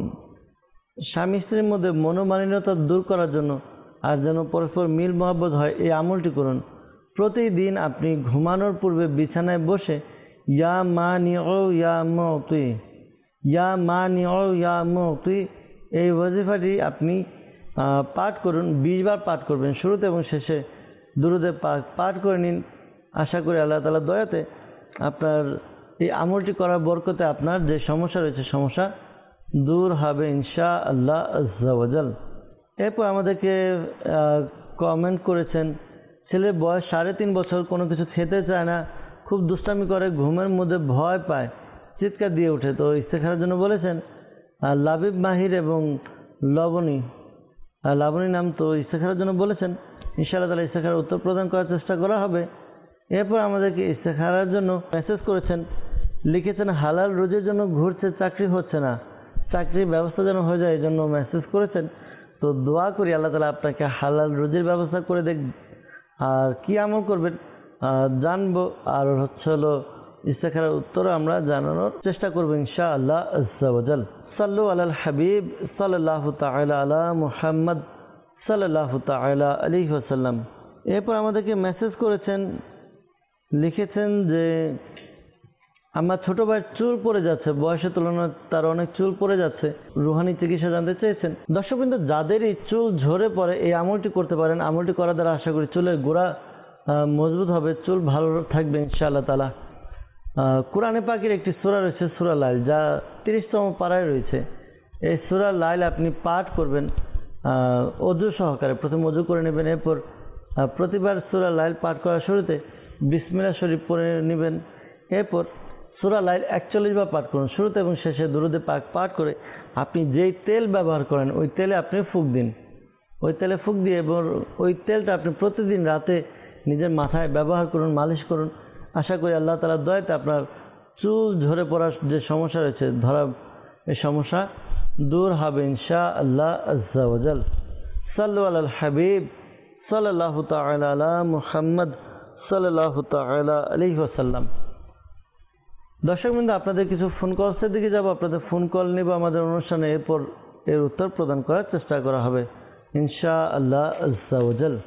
স্বামী স্ত্রীর মধ্যে মনোমালিন্যতা দূর করার জন্য আর যেন পরস্পর মিল মহব্বত হয়, এই আমলটি করুন। প্রতিদিন আপনি ঘুমানোর পূর্বে বিছানায় বসে ইয়া মানিউ ইয়া মুতি, ইয়া মানিউ ইয়া মুতি, এই ওয়াজিফাটি আপনি পাঠ করুন। বিশ বার পাঠ করবেন, শুরুতে এবং শেষে দুরুদে পাক পাঠ করে নিন। আশা করি আল্লাহ তাআলার দয়াতে আপনার এই আমলটি করার বরকতে আপনার যে সমস্যা রয়েছে, সমস্যা দূর হবে ইনশাআল্লাহ আজ্জা ওয়া জাল। এরপর আমাদেরকে কমেন্ট করেছেন, ছেলের বয়স সাড়ে তিন বছর, কোনো কিছু খেতে চায় না, খুব দুষ্টামি করে, ঘুমের মধ্যে ভয় পায়, চিৎকার দিয়ে ওঠে। তো ইস্তেখারার জন্য বলেছেন লাবিব মাহির এবং লবণী, লাবণী নাম। তো ইস্তেখারার জন্য বলেছেন, ইনশাআল্লাহ তাআলা ইস্তেখারার উত্তর প্রদান করার চেষ্টা করা হবে। এরপর আমাদেরকে ইস্তেখারার জন্য মেসেজ করেছেন, লিখেছেন হালাল রুজির জন্য ঘুরছে, চাকরি হচ্ছে না, চাকরির ব্যবস্থা যেন হয়ে যায়, এই জন্য মেসেজ করেছেন। তো দোয়া করি আল্লাহ তাআলা আপনাকে হালাল রুজির ব্যবস্থা করে দেখ। আর কি আমল করবেন জানবো, আর হচ্ছে হলো ইস্তেখারার উত্তরও আমরা জানানোর চেষ্টা করবো ইনশাআল্লাহ আজ্জা ওয়া জাল। সাল্লু আলাল হাবিব সাল্লাল্লাহু তাআলা আলা মুহাম্মদ সাল্লাল্লাহু তাআলা আলাইহি ওয়াসাল্লাম। এরপর আমাদেরকে মেসেজ করেছেন, লিখেছেন যে আমার ছোট ভাইয়ের চুল পড়ে যাচ্ছে, বয়সের তুলনায় তার অনেক চুল পড়ে যাচ্ছে, রুহানি চিকিৎসা জানতে চেয়েছেন। দর্শকবৃন্দ, যাদেরই চুল ঝরে পড়ে এই আমলটি করতে পারেন। আমলটি করার দ্বারা আশা করি চুলের গোড়া মজবুত হবে, চুল ভালো থাকবে ইনশাআল্লাহ তাআলা। কোরআনে পাকের একটি সূরা রয়েছে সূরা লাইল, যা তিরিশতম পারায় রয়েছে। এই সূরা লাইল আপনি পাঠ করবেন অজু সহকারে। প্রথমে অজু করে নেবেন, এরপর প্রতিবার সূরা লাইল পাঠ করার শুরুতে বিসমিল্লাহ শরীফ পড়ে নেবেন। এরপর সূরা লাইল একচল্লিশ বার পাঠ করুন, শুরুতে এবং শেষে দুরুদে পাক পাঠ করে আপনি যেই তেল ব্যবহার করেন ওই তেলে আপনি ফুঁক দিন। ওই তেলে ফুঁক দিয়ে এবং ওই তেলটা আপনি প্রতিদিন রাতে নিজের মাথায় ব্যবহার করুন, মালিশ করুন। আশা করি আল্লাহ তাআলার দয়াতে আপনার চুল ঝরে পড়ার যে সমস্যা রয়েছে, ধরা, এই সমস্যা দূর হবে ইনশাআল্লাহ আজ্জা ওয়া জাল। সাল্লু আলাল হাবিব সাল্লাল্লাহু তাআলা আলা মুহাম্মদ সাল্লাল্লাহু তাআলা আলাইহি ওয়াসাল্লাম। দর্শকবৃন্দ, আপনাদের কিছু ফোন কলসের দিকে যাব, আপনাদের ফোন কল নেব আমাদের অনুষ্ঠানে। এরপর এর উত্তর প্রদান করার চেষ্টা করা হবে ইনশাআল্লাহ আজ্জা ওয়া জাল।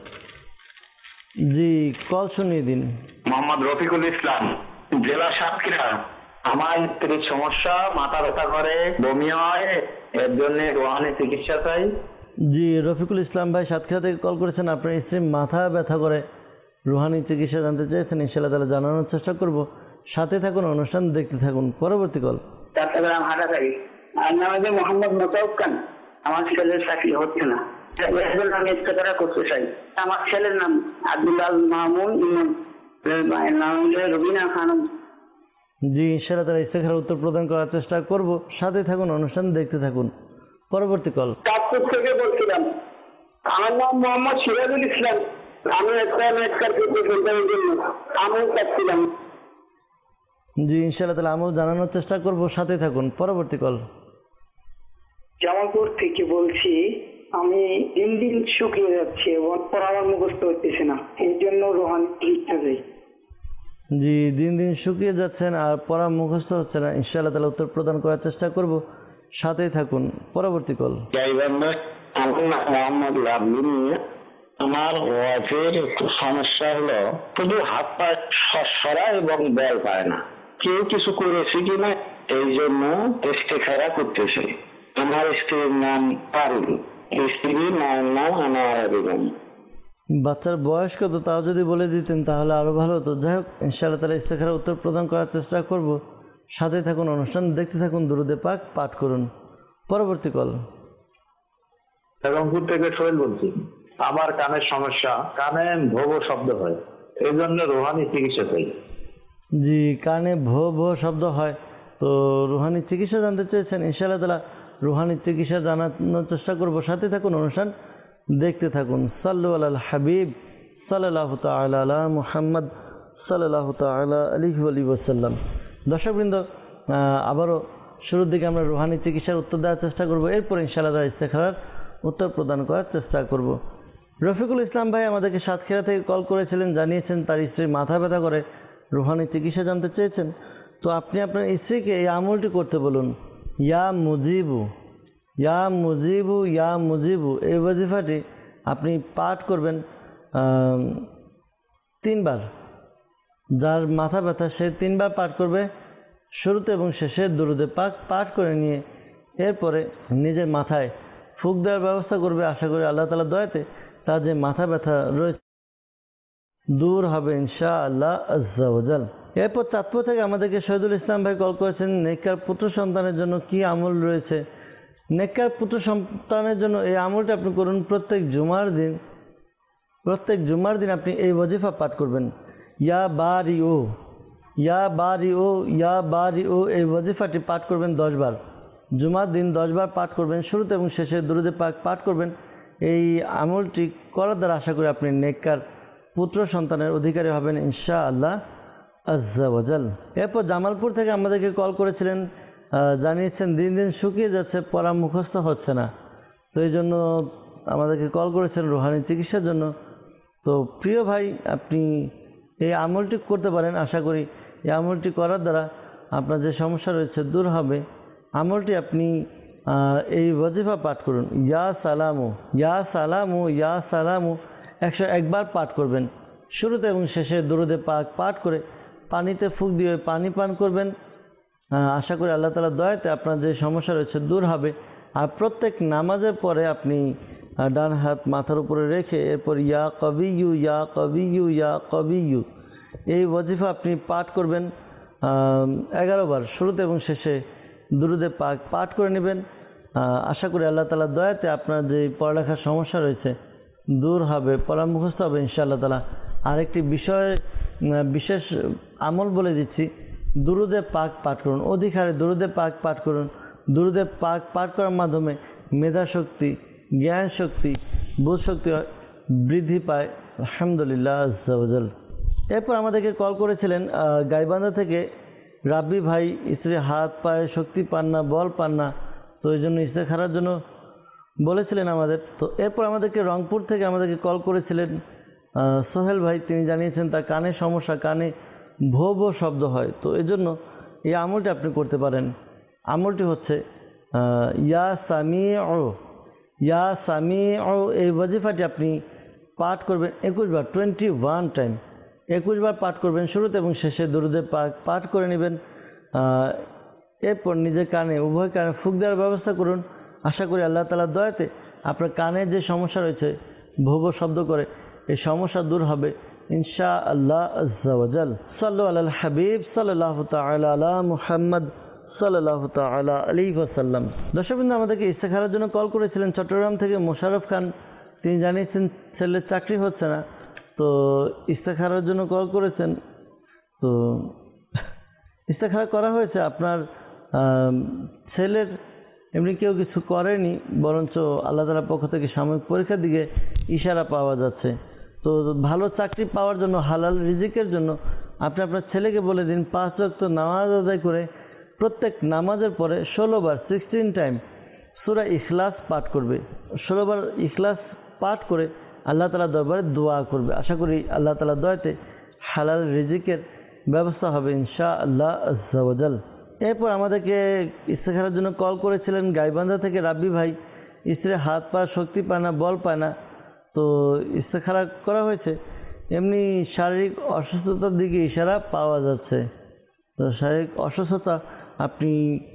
জি, কল শুনিয়ে দিন। মোহাম্মদ রফিকুল ইসলাম, জেলা সাতক্ষীরা। আমার স্ত্রীর সমস্যা, মাথা ব্যথা করে, বমি হয়, এর জন্য রোহানি চিকিৎসা চাই। জি, রফিকুল ইসলাম ভাই সাতক্ষীরা থেকে কল করেছেন। আপনার স্ত্রী মাথা ব্যথা করে, রুহানি চিকিৎসা জানতে চেয়েছেন। ইনশাআল্লাহ তাআলা জানানোর চেষ্টা করব। সাথে থাকুন, অনুষ্ঠান দেখতে থাকুন। পরবর্তী কল। চট্টগ্রাম হাটা থাকি। আর নাম হচ্ছে মোহাম্মদ মোতাউক্কান। আমার ছেলের চাকরি হচ্ছে না, এর জন্য আমি ইস্তেখারা করতে চাই। আমার ছেলের নাম আব্দুল্লাহ মামুন ইমন, মায়ের নাম হচ্ছে রবিনা খানম। জি, ইনশাআল্লাহ তাআলা ইস্তেখারার উত্তর প্রদান করার চেষ্টা করব। সাথে থাকুন, অনুষ্ঠান দেখতে থাকুন। পরবর্তী কল। চাঁদপুর থেকে বলছিলাম। আমার নাম মোহাম্মদ সিরাজুল ইসলাম। আমি একটা নেটকার সন্তানের জন্য আমিও চাচ্ছিলাম। জি, ইনশাআল্লাহ তাআলা আমিও জানানোর চেষ্টা করব। সাথে থাকুন। পরবর্তী কল। জামালপুর থেকে বলছি। আমি দিন দিন শুকিয়ে যাচ্ছি এবং পড়াবার মুখস্থ হচ্ছে না, এই জন্য রোহানি চিকিৎসা চাই। জি, দিন দিন শুকিয়ে যাচ্ছেন আর পড়া মুখস্থ হচ্ছে না। ইনশাআল্লাহ তাআলা উত্তর প্রদান করার চেষ্টা করব। সাথেই থাকুন। পরবর্তী কল। মোহাম্মদ লাভলুন। আমার ওয়াইফের একটু সমস্যা হলো, শুধু হাত পা সরায় এবং বল পায় না। কেউ কিছু করেছে কিনা এই জন্য ইস্তেখারা করতেছে। আমার স্ত্রীর নাম পারুল, স্ত্রীর নাম নাম আনোয়ারা বেগম। বাচ্চার বয়স কত তাও যদি বলে দিতেন তাহলে আরো ভালো হতো। যাই হোক, ইনশাআল্লাহ তাআলা ইস্তেখারা উত্তর প্রদান করার চেষ্টা করব। সাথে থাকুন, অনুষ্ঠান দেখতে থাকুন, দুরূদে পাক পাঠ করুন। পরবর্তী কল। রংপুর থেকে সোহেল বলছি। আমার কানের সমস্যা, কানে ভো ভো শব্দ হয়, এই জন্য রোহানি চিকিৎসা চাই। জি, কানে ভো ভো শব্দ হয়, তো রুহানি চিকিৎসা জানতে চেয়েছেন। ইনশাআল্লাহ তাআলা রুহানি চিকিৎসা জানানোর চেষ্টা করব। সাথে থাকুন, অনুষ্ঠান দেখতে থাকুন। সাল্লু আলাল হাবিব সাল্লাল্লাহু তাআলা আলা মুহাম্মদ সাল্লাল্লাহু তাআলা আলাইহি ওয়া সাল্লাম। দর্শকবৃন্দ, আবারও শুরুর দিকে আমরা রুহানি চিকিৎসার উত্তর দেওয়ার চেষ্টা করব। এরপর ইনশাআল্লাহ তাআলা ইস্তেখারার উত্তর প্রদান করার চেষ্টা করব। রফিকুল ইসলাম ভাই আমাদেরকে সাতক্ষীরা থেকে কল করেছিলেন, জানিয়েছেন তার স্ত্রী মাথা ব্যথা করে, রুহানি চিকিৎসা জানতে চেয়েছেন। তো আপনি আপনার স্ত্রীকে এই আমলটি করতে বলুন। ইয়া মুজিবু, ইয়া মুজিবু, ইয়া মুজিবু, এই ওয়াজিফাটি আপনি পাঠ করবেন তিনবার। যার মাথা ব্যথা সে তিনবার পাঠ করবে, শুরুতে এবং শেষে দুরূদে পাক পাঠ করে নিয়ে এরপরে নিজের মাথায় ফুঁক দেওয়ার ব্যবস্থা করবে। আশা করি আল্লাহ তাআলার দয়াতে তার যে মাথা ব্যথা রয়েছে দূর হবে ইনশাআল্লাহ আজ্জা ওয়া জাল। এরপর চাঁদপুর থেকে আমাদেরকে শহীদুল ইসলাম ভাই কল করেছেন। নেককার পুত্র সন্তানের জন্য কি আমল রয়েছে? নেককার পুত্র সন্তানের জন্য এই আমলটা আপনি করুন প্রত্যেক জুমার দিন। প্রত্যেক জুমার দিন আপনি এই ওয়াজিফা পাঠ করবেন। ইয়া বারি ও, ইয়া বারি ও, ইয়া বারি ও, এই ওয়াজিফাটি পাঠ করবেন দশ বার। জুমার দিন দশ বার পাঠ করবেন, শুরুতে এবং শেষে দুরূদে পাক পাঠ করবেন। এই আমলটি করার দ্বারা আশা করি আপনি নেককার পুত্র সন্তানের অধিকারী হবেন ইনশাআল্লাহ আজ্জা ওয়া জাল। এরপর জামালপুর থেকে আমাদেরকে কল করেছিলেন, জানিয়েছেন দিন দিন শুকিয়ে যাচ্ছে, পড়া মুখস্থ হচ্ছে না। তো এই জন্য আমাদেরকে কল করেছেন রুহানি চিকিৎসার জন্য। তো প্রিয় ভাই, আপনি এই আমলটি করতে পারেন। আশা করি এই আমলটি করার দ্বারা আপনার যে সমস্যা রয়েছে দূর হবে। আমলটি আপনি এই ওয়াজিফা পাঠ করুন। ইয়া সালামু, ইয়া সালামু, ইয়া সালামু একশো একবার পাঠ করবেন। শুরুতে এবং শেষে দুরূদে পাক পাঠ করে পানিতে ফুঁক দিয়ে পানি পান করবেন। আশা করি আল্লাহ তাআলার দয়াতে আপনার যে সমস্যা রয়েছে দূর হবে। আর প্রত্যেক নামাজের পরে আপনি ডান হাত মাথার উপরে রেখে এরপর ইয়া কবিয়ু, ইয়া কবিয়ু, ইয়া কবিয়ু এই ওয়াজিফা আপনি পাঠ করবেন এগারো বার। শুরুতে এবং শেষে দুরূদে পাক পাঠ করে নেবেন। আশা করি আল্লাহ তাআলার দয়াতে আপনার যে পড়ালেখার সমস্যা রয়েছে দূর হবে, পড়া মুখস্থ হবে ইনশাআল্লাহ তাআলা। আরেকটি বিষয় বিশেষ আমল বলে দিচ্ছি, দুরূদে পাক পাঠ করুন। অধিক হারে দুরূদে পাক পাঠ করুন। দুরূদে পাক পাঠ করার মাধ্যমে মেধা শক্তি, জ্ঞান শক্তি, বোধ শক্তি বৃদ্ধি পায় আলহামদুলিল্লাহ আজ্জা ওয়া জাল। এরপর আমাদেরকে কল করেছিলেন গাইবান্ধা থেকে রাব্বি ভাই, স্ত্রী হাত পায়ে শক্তি পান না, বল পান না, তো এই জন্য ইস্তেখারার জন্য বলেছিলেন আমাদের। তো এরপর আমাদেরকে রংপুর থেকে আমাদেরকে কল করেছিলেন সোহেল ভাই, তিনি জানিয়েছেন তার কানে সমস্যা, কানে ভো ভো শব্দ হয়। তো এই জন্য এই আমলটি আপনি করতে পারেন। আমলটি হচ্ছে ইয়া সামিউ, ইয়া সামিউ এই ওয়াজিফাটি আপনি পাঠ করবেন একুশ বার, টোয়েন্টি ওয়ান টাইম একুশ বার পাঠ করবেন। শুরুতে এবং শেষে দুরূদে পাক পাঠ করে নেবেন। এরপর নিজের কানে উভয় কানে ফুঁক দেওয়ার ব্যবস্থা করুন। আশা করি আল্লাহ তাআলার দয়াতে আপনার কানে যে সমস্যা রয়েছে ভো ভো শব্দ করে এই সমস্যা দূর হবে ইনশাআল্লাহ আজ্জা ওয়া জাল। সাল্লু আলাল হাবিব সাল্লাল্লাহু তাআলা আলা মুহাম্মদ সাল্লাল্লাহু তাআলা আলাইহি ওয়াসাল্লাম। দর্শকবৃন্দ, আমাদেরকে ইস্তেখারার জন্য কল করেছিলেন চট্টগ্রাম থেকে মোশাররফ খান। তিনি জানিয়েছেন ছেলের চাকরি হচ্ছে না, তো ইস্তেখারার জন্য কল করেছেন। তো ইস্তেখারা করা হয়েছে, আপনার ছেলের এমনি কেউ কিছু করেনি, বরঞ্চ আল্লাহ তাআলার পক্ষ থেকে সাময়িক পরীক্ষার দিকে ইশারা পাওয়া যাচ্ছে। তো ভালো চাকরি পাওয়ার জন্য, হালাল রিজিকের জন্য আপনি আপনার ছেলেকে বলে দিন পাঁচ ওয়াক্ত নামাজ আদায় করে প্রত্যেক নামাজের পরে ষোলো বার সিক্সটিন টাইম সূরা ইখলাস পাঠ করবে। ষোলো বার ইখলাস পাঠ করে আল্লাহ তাআলার দরবারে দোয়া করবে। আশা করি আল্লাহ তাআলার দয়াতে হালাল রিজিকের ব্যবস্থা হবে ইনশাআল্লাহ আজ্জা ওয়া জাল। এরপর আমাদেরকে ইস্তেখারার জন্য কল করেছিলেন গাইবান্ধা থেকে রাব্বি ভাই। স্ত্রীর হাত পা শক্তি পায় না, বল পায় না, তো ইস্তেখারা করা হয়েছে। এমনি শারীরিক অসুস্থতার দিকে ইশারা পাওয়া যাচ্ছে। তো শারীরিক অসুস্থতা, আপনি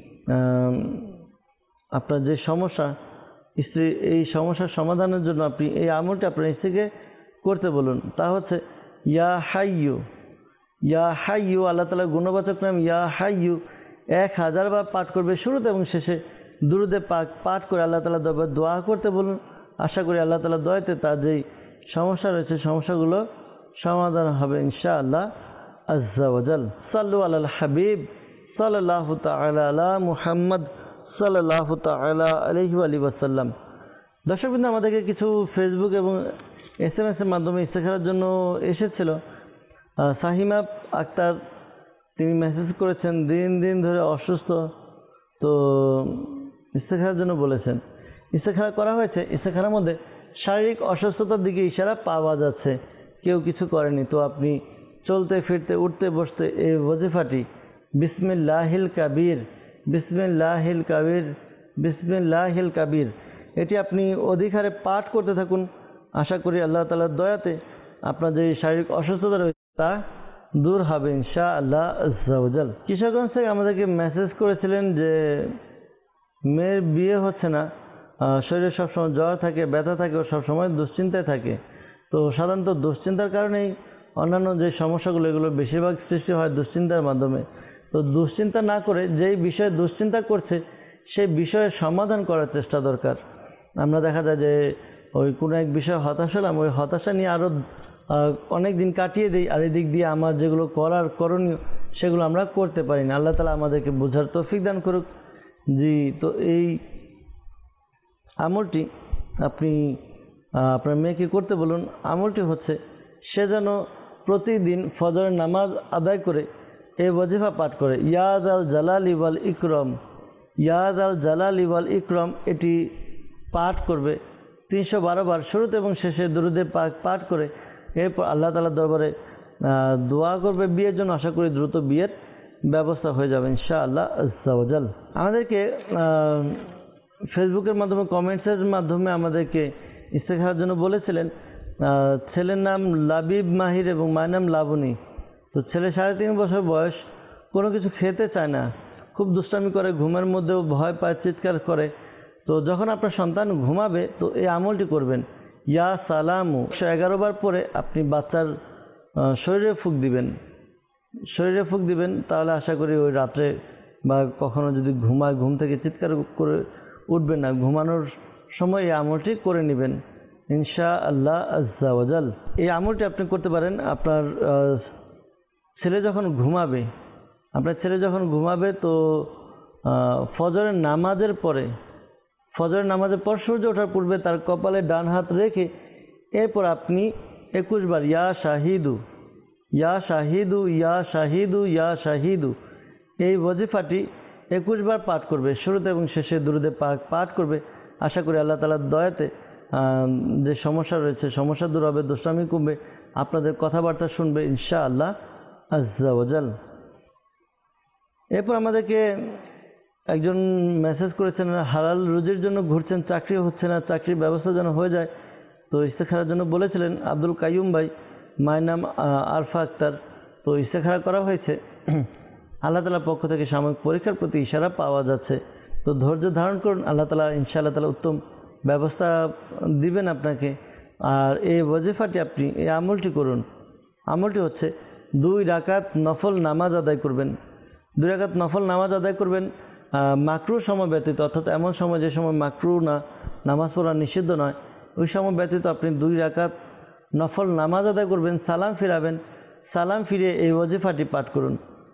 আপনার যে সমস্যা স্ত্রী, এই সমস্যার সমাধানের জন্য আপনি এই আমলটি আপনার স্ত্রীকে করতে বলুন। তা হচ্ছে ইয়া হাইয়ু, ইয়া হাইয়ু, আল্লাহ তাআলার গুণবাচক নাম ইয়া হাইয়ু এক হাজার বার পাঠ করবে শুরুতে এবং শেষে দুরূদে পাক পাঠ করে আল্লাহ তাআলার দরবারে দোয়া করতে বলুন। আশা করি আল্লাহ তাআলার দয়াতে তার যেই সমস্যা রয়েছে সমস্যাগুলো সমাধান হবে ইনশাআল্লাহ আজ্জা ওয়া জাল। সাল্লু আলাল হাবিব সাল্লাল্লাহু তাআলা আলা মুহাম্মদ সাল্লাল্লাহু তাআলা আলাইহি ওয়া সাল্লাম। দর্শকবৃন্দ, আমাদেরকে কিছু ফেসবুক এবং এস এম এস এর মাধ্যমে ইস্তেখারার জন্য এসেছিল। সাহিমা আক্তার তিনি মেসেজ করেছেন, দিন দিন ধরে অসুস্থ, তো ইস্তেখারার জন্য বলেছেন। ইস্তেখারা করা হয়েছে। ইস্তেখারার মধ্যে শারীরিক অসুস্থতার দিকে ইশারা পাওয়া যাচ্ছে, কেউ কিছু করেনি। তো আপনি চলতে ফিরতে উঠতে বসতে এই ওয়াজিফাটি বিসমিল্লাহিল কাবীর, বিসমিল্লাহিল কাবীর, বিসমিল্লাহিল কাবীর, এটি আপনি অধিকারে পাঠ করতে থাকুন। আশা করি আল্লাহ তাআলার দয়াতে আপনার যে শারীরিক অসুস্থতা রয়েছে তা দূর হবে ইনশাআল্লাহ আজ্জা ওয়া জাল। কিশোরগঞ্জ থেকে আমাদেরকে মেসেজ করেছিলেন যে মেয়ের বিয়ে হচ্ছে না, শরীরে সবসময় জ্বর থাকে, ব্যথা থাকে, ও সবসময় দুশ্চিন্তায় থাকে। তো সাধারণত দুশ্চিন্তার কারণেই অন্যান্য যে সমস্যাগুলো এগুলো বেশিরভাগ সৃষ্টি হয় দুশ্চিন্তার মাধ্যমে। তো দুশ্চিন্তা না করে যেই বিষয়ে দুশ্চিন্তা করছে সেই বিষয়ের সমাধান করার চেষ্টা দরকার। আমরা দেখা যায় যে ওই কোনো এক বিষয়ে হতাশ হলাম, ওই হতাশা নিয়ে আরও অনেক দিন কাটিয়ে দিই, আর এদিক দিয়ে আমার যেগুলো করার করণীয় সেগুলো আমরা করতে পারি না। আল্লাহ তাআলা আমাদেরকে বোঝার তৌফিক দান করুক। জি, তো এই আমলটি আপনি আপনার মেয়েকে করতে বলুন। আমলটি হচ্ছে সে যেন প্রতিদিন ফজরের নামাজ আদায় করে এই ওয়াজিফা পাঠ করে, ইয়া যাল জালালি ওয়াল ইকরাম, ইয়া যাল জালালি ওয়াল ইকরাম, এটি পাঠ করবে তিনশো বারো বার শুরুতে এবং শেষে দুরূদে পাক পাঠ করে এরপর আল্লাহ তাআলার দরবারে দোয়া করবে বিয়ের জন্য। আশা করি দ্রুত বিয়ের ব্যবস্থা হয়ে যাবে ইনশাআল্লাহ আজ্জা ওয়া জাল। আমাদেরকে ফেসবুকের মাধ্যমে কমেন্টসের মাধ্যমে আমাদেরকে ইস্তেখারার জন্য বলেছিলেন, ছেলের নাম লাবিব মাহির এবং মায়ের নাম লাবণী। তো ছেলে সাড়ে তিন বছর বয়স, কোনো কিছু খেতে চায় না, খুব দুষ্টামি করে, ঘুমের মধ্যেও ভয় পায়, চিৎকার করে। তো যখন আপনার সন্তান ঘুমাবে তো এই আমলটি করবেন, ইয়া সালামু এগারো বার পরে আপনি বাচ্চার শরীরে ফুঁক দিবেন, শরীরে ফুঁক দিবেন। তাহলে আশা করি ওই রাত্রে বা কখনো যদি ঘুমায় ঘুম থেকে চিৎকার করে উঠবেন না, ঘুমানোর সময় এই আমলটি করে নেবেন ইনশাআল্লাহ আজ্জা ওয়া জাল। এই আমলটি আপনি করতে পারেন আপনার ছেলে যখন ঘুমাবে। আপনার ছেলে যখন ঘুমাবে তো ফজরের নামাজের পরে, ফজরের নামাজের পর সূর্য ওঠার পূর্বে তার কপালে ডান হাত রেখে এরপর আপনি একুশ বার ইয়া শাহিদু, ইয়া শাহিদু, ইয়া শাহিদু, ইয়া শাহিদু, এই ওয়াজিফাটি একুশ বার পাঠ করবে শুরুতে এবং শেষে দুরূদে পাক পাঠ করবে। আশা করি আল্লাহ তাআলার দয়াতে যে সমস্যা রয়েছে সমস্যা দূর হবে, দুষ্টামি কমবে, আপনাদের কথাবার্তা শুনবে ইনশাআল্লাহ আজ্জা ওয়া জাল। এরপর আমাদেরকে একজন মেসেজ করেছেন, হালাল রুজির জন্য ঘুরছেন, চাকরি হচ্ছে না, চাকরির ব্যবস্থা যেন হয়ে যায়। তো ইস্তেখারার জন্য বলেছিলেন আব্দুল কাইয়ুম ভাই, মায়ের নাম আরফা আক্তার। তো ইস্তেখারা করা হয়েছে। আল্লাহ তাআলার পক্ষ থেকে সাময়িক পরীক্ষার প্রতি ইশারা পাওয়া যাচ্ছে। তো ধৈর্য ধারণ করুন, আল্লাহ তাআলা ইনশাআল্লাহ তাআলা উত্তম ব্যবস্থা দিবেন আপনাকে। আর এই ওয়াজিফাটি আপনি এই আমলটি করুন। আমলটি হচ্ছে দুই রাকাত নফল নামাজ আদায় করবেন। দুই রাকাত নফল নামাজ আদায় করবেন মাকরু সময় ব্যতীত, অর্থাৎ এমন সময় যে সময় মাকরু না, নামাজ পড়া নিষিদ্ধ নয়, ওই সময় ব্যতীত আপনি দুই রাকাত নফল নামাজ আদায় করবেন, সালাম ফিরাবেন। সালাম ফিরে এই ওয়াজিফাটি পাঠ করুন।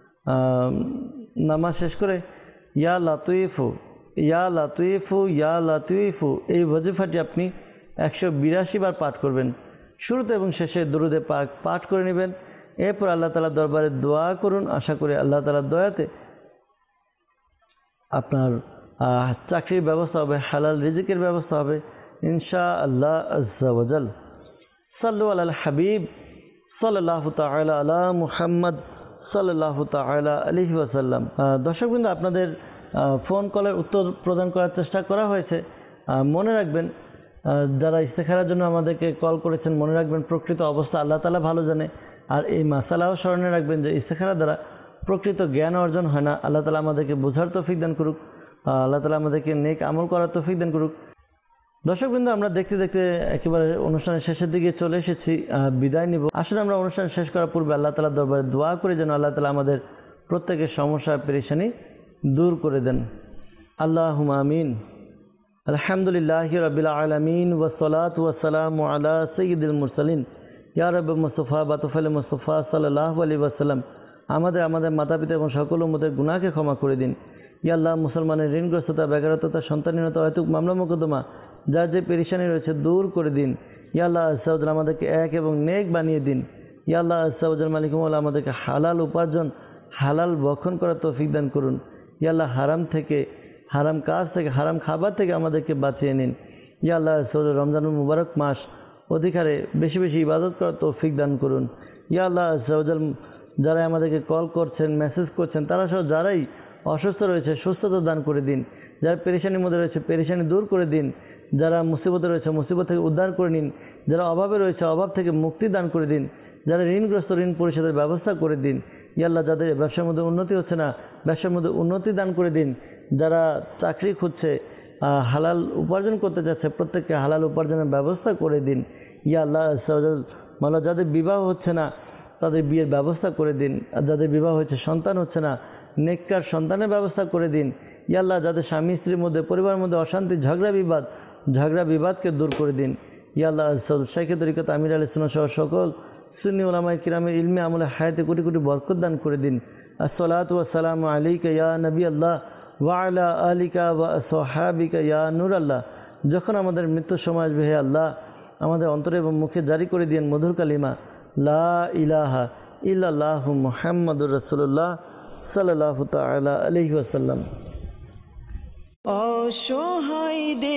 নামাজ শেষ করে ইয়া লাতিফু ইয়া লাতিফু ইয়া লাতিফু এই ওয়াজিফাটি আপনি একশো বিরাশি বার পাঠ করবেন। শুরুতে এবং শেষে দরুদে পাক পাঠ করে নেবেন। এরপর আল্লাহ তাআলার দরবারে দোয়া করুন। আশা করি আল্লাহ তাআলার দয়াতে আপনার চাকরির ব্যবস্থা হবে, হালাল রিজিকের ব্যবস্থা হবে ইনশাআল্লাহ আজ্জা ওয়া জাল। সাল্লু আলাল হাবিব সাল্লাল্লাহু তাআলা আলা মুহাম্মদ সাল্লাল্লাহু তাআলা আলাইহি ওয়াসাল্লাম। দর্শকবৃন্দ, আপনাদের ফোন কলের উত্তর প্রদান করার চেষ্টা করা হয়েছে। মনে রাখবেন, যারা ইস্তেখারার জন্য আমাদেরকে কল করেছেন, মনে রাখবেন প্রকৃত অবস্থা আল্লাহ তাআলা ভালো জানে। আর এই মাসালাও স্মরণে রাখবেন যে ইস্তেখারা দ্বারা প্রকৃত জ্ঞান অর্জন হয় না। আল্লাহ তাআলা আমাদেরকে বোঝার তৌফিক দান করুক, আল্লাহ তাআলা আমাদেরকে নেক আমল করার তৌফিক দান করুক। দর্শকবৃন্দ, আমরা দেখতে দেখতে একেবারে অনুষ্ঠানের শেষের দিকে চলে এসেছি, বিদায় নিব। আসলে আমরা অনুষ্ঠান শেষ করার পূর্বে আল্লাহ তাআলার দরবারে দোয়া করি যেন আল্লাহ তাআলা আমাদের প্রত্যেকের সমস্যা পেরেশানি দূর করে দেন। আল্লাহুম্মা আমিন। আলহামদুলিল্লাহি রাব্বিল আলামিন ওয়াসসালাতু ওয়াসসালামু আলা সাইয়্যিদিল মুরসালিন ইয়া রাব্বি মুস্তাফা বাতুফাল মুস্তাফা সাল্লাল্লাহু আলাইহি ওয়াসাল্লাম। আমাদের আমাদের মাতা পিতা এবং সকল উম্মতের গুনাহকে ক্ষমা করে দিন। ইয়া আল্লাহ, মুসলমানের ঋণগ্রস্ততা, বেকারত্বতা, সন্তানহীনতা, অহেতুক মামলা মোকদ্দমা, যার যে পেরেশানি রয়েছে দূর করে দিন। ইয়া আল্লাহ আজ্জা ওয়া জাল, আমাদেরকে এক এবং নেক বানিয়ে দিন। ইয়া আল্লাহ আজ্জা ওয়া জাল মালিক মওলা, আমাদেরকে হালাল উপার্জন, হালাল ভক্ষণ করার তৌফিক দান করুন। ইয়া আল্লাহ, হারাম থেকে, হারাম কাজ থেকে, হারাম খাবার থেকে আমাদেরকে বাঁচিয়ে নিন। ইয়া আল্লাহ আজ্জা ওয়া জাল, রমজানুল মুবারক মাস অধিকারে বেশি বেশি ইবাদত করার তৌফিক দান করুন। ইয়া আল্লাহ আজ্জা ওয়া জাল, যারা আমাদেরকে কল করছেন, মেসেজ করছেন, তারা সহ যারাই অসুস্থ রয়েছে সুস্থতা দান করে দিন। যারা পেরেশানির মধ্যে রয়েছে পেরেশানি দূর করে দিন। যারা মুসিবতে রয়েছে মুসিবত থেকে উদ্ধার করে নিন। যারা অভাবে রয়েছে অভাব থেকে মুক্তি দান করে দিন। যারা ঋণগ্রস্ত ঋণ পরিশোধের ব্যবস্থা করে দিন। ইয়া আল্লাহ, যাদের ব্যবসার মধ্যে উন্নতি হচ্ছে না ব্যবসার মধ্যে উন্নতি দান করে দিন। যারা চাকরি খুঁজছে, হালাল উপার্জন করতে চাচ্ছে, প্রত্যেককে হালাল উপার্জনের ব্যবস্থা করে দিন। ইয়া আল্লাহ মাওলা, যাদের বিবাহ হচ্ছে না তাদের বিয়ের ব্যবস্থা করে দিন। আর যাদের বিবাহ হচ্ছে সন্তান হচ্ছে না, নেককার সন্তানের ব্যবস্থা করে দিন। ইয়া আল্লাহ, যাদের স্বামী স্ত্রীর মধ্যে পরিবারের মধ্যে অশান্তি, ঝগড়া বিবাদ, ঝগড়া বিবাদকে দূর করে দিন। ইয়া আল্লাহ, শাইখে তরিকত আমির আলাইহিস সালাম সহ সকল সুন্নি উলামায়ে কিরামের ইলমে আমলে হায়াতে কোটি কোটি বরকত দান করে দিন। আসসালাতু ওয়াসসালামু আলাইকা ইয়া নবী আল্লাহ ওয়া আলা আলিকা ওয়া আসহাবিকা ইয়া নূর আল্লাহ। যখন আমাদের মৃত্যুর সময় আসবে, হে আল্লাহ, আমাদের অন্তরে এবং মুখে জারি করে দিন মধুর কালিমা লা ইলাহা ইল্লাল্লাহু মুহাম্মাদুর রাসূলুল্লাহ সাল্লাল্লাহু তাআলা আলাইহি ওয়াসাল্লাম। অসহায়